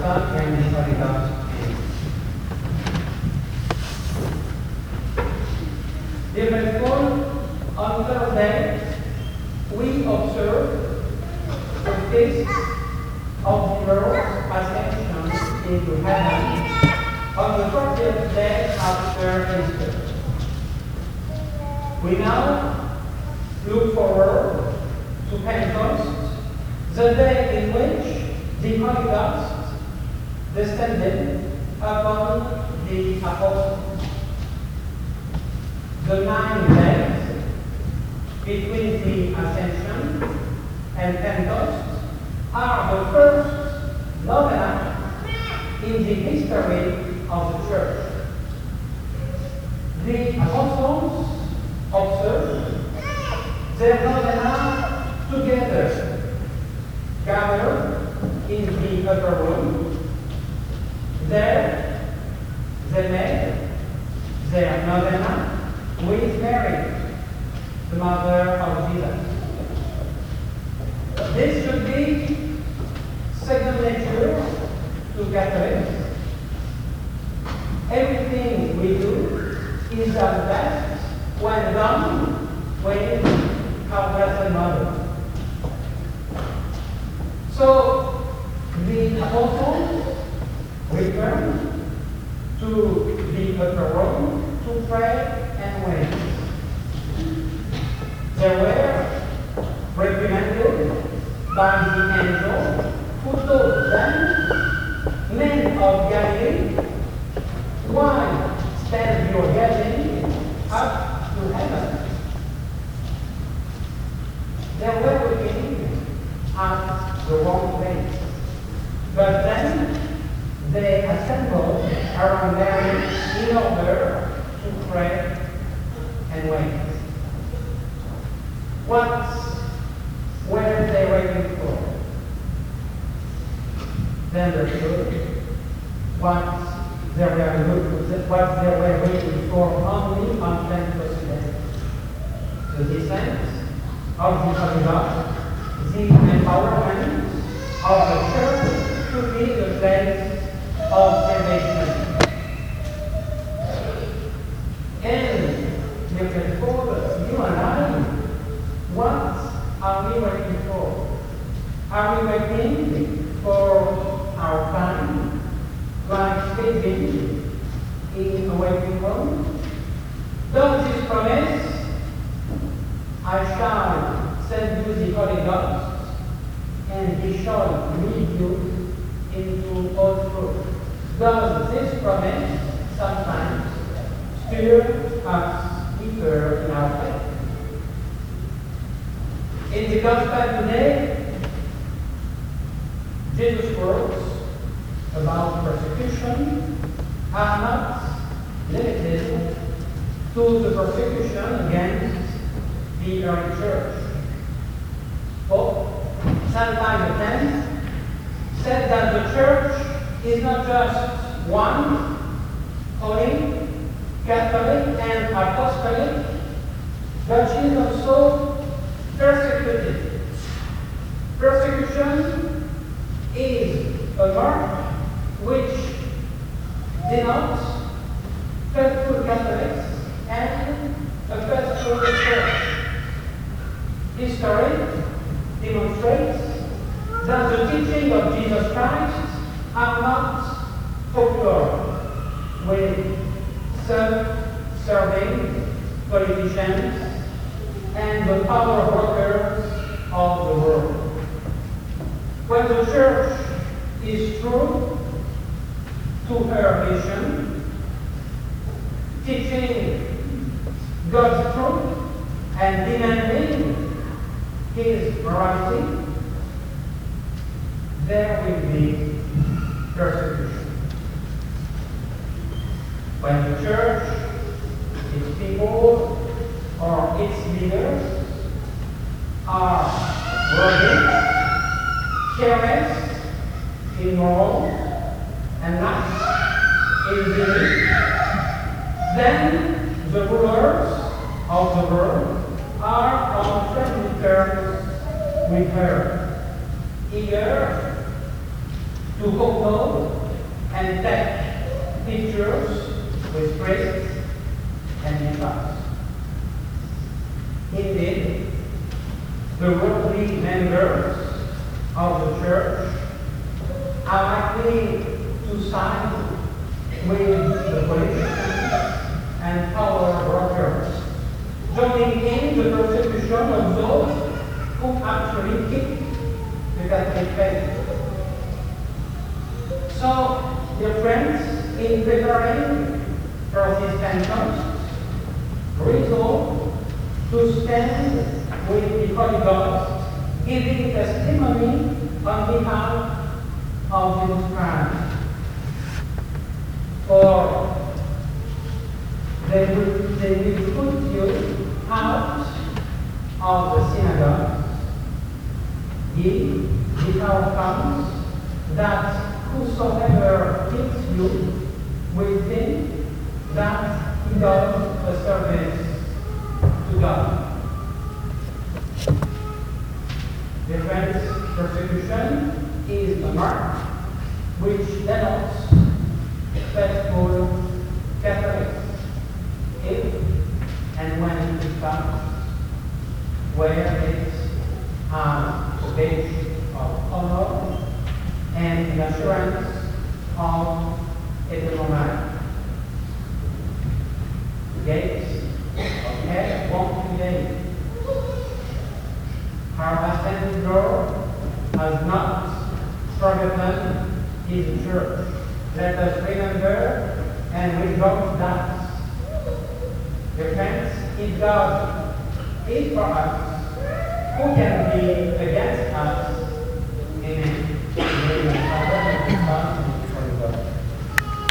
Son, and the Holy Ghost. Dear faithful, on Thursday we observe the feast of the Lord's ascension into heaven on the 40th day after Easter. We now look forward to Pentecost, the day in which the Holy Ghost descended upon the apostles. The 9 days between the Ascension and Pentecost are the first novena in the history of the Church. The apostles observed their novena together, gathered in the upper room. There they made their novena with Mary, the mother of Jesus. This should be second nature to Catholics. Everything we do is at best when done with our Blessed Mother. So the apostles returned to the upper room to pray and wait. They were reprimanded by the angel who told them, "Men of Galilee, why stand you gazing up to heaven?" They were looking at the wrong place. But then they assembled around Mary in order to pray and wait. What were they waiting for? They understood what they were waiting for only on Pentecost Day. The descent of the Holy Ghost, the empowerment of the Church to be the place of salvation. And, dear faithful, you and I, what are we waiting for? Are we waiting for our time, like David in a waiting room? Does this promise, "I shall send you the Holy Ghost, and He shall lead you into all truth"? Does this promise sometimes stir us deeper in our faith? In the Gospel today, Jesus' words about persecution are not limited to the persecution against the early church. Pope St. Pius X said that the church is not just one, holy, Catholic, and apostolic, but she is also persecuted. Persecution is a mark which denotes faithful Catholics and a faithful church. History demonstrates that the teaching of Jesus Christ are not popular with self-serving politicians and the power brokers of the world. When the Church is true to her mission, teaching God's truth and demanding His morality, there will be persecution. When the Church, its people, or its leaders are worthy, careless, immoral, and lax in belief, then the rulers of the world are on friendly terms with her, eager to photo and take pictures with priests and bishops. Indeed, the worldly members of the church are likely to side with the politicians and power brokers, joining in the persecution of those who actually keep the Catholic faith. So, dear friends, in preparing for this Pentecost, resolve to stand with the Holy Ghost, giving testimony on behalf of Jesus Christ. For they will put you out of the synagogue. The hour comes that whosoever hits you will think that he does a service to God. The friends, persecution is a mark which denotes faithful Catholics if and when it comes, where it's a gauge of honor and the assurance of eternal life. The gates of hell won't be gates. Our ascended Lord has not forgotten his church. Let us remember and resolve that. Dear friends, if God is for us, who can be against us? Amen. Amen.